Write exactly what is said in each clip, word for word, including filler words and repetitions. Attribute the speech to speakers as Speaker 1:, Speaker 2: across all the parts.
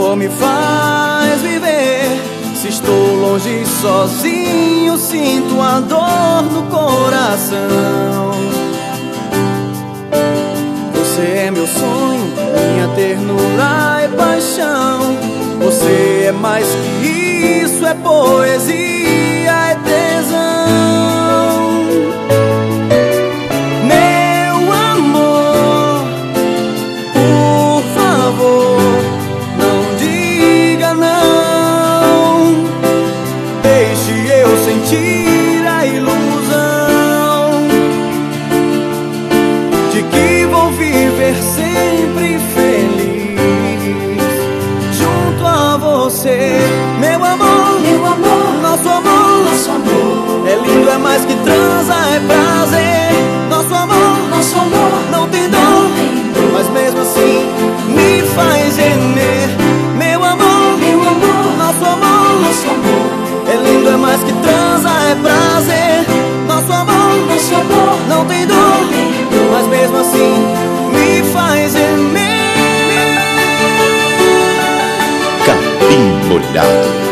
Speaker 1: amor me faz viver. Se estou longe sozinho, sinto a dor no coração. Você é meu sonho, minha ternura e paixão. Você é mais que isso, é poesia, é tesão. Meu amor, por favor, não diga não. Deixe eu sentir a ilusão de que vou viver sempre feliz junto a você. Meu amor,
Speaker 2: Meu amor,
Speaker 1: nosso amor,
Speaker 2: nosso amor
Speaker 1: é lindo, é mais que transa, é prazer. Nosso amor,
Speaker 2: nosso amor
Speaker 1: não tem dor,
Speaker 2: não tem dor.
Speaker 1: mas mesmo assim me faz gemer. Meu amor,
Speaker 2: Meu amor,
Speaker 1: nosso amor,
Speaker 2: nosso amor
Speaker 1: é lindo, é mais que transa, é prazer. Nosso amor,
Speaker 2: nosso amor
Speaker 1: não tem dor,
Speaker 2: não tem dor.
Speaker 1: mas mesmo assim me faz gemer.
Speaker 3: Capim Molhado.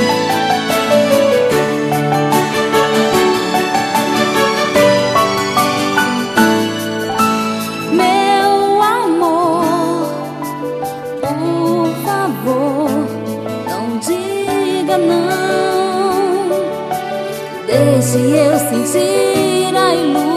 Speaker 2: Meu amor, por favor, não diga não. Deixe eu sentir a ilusão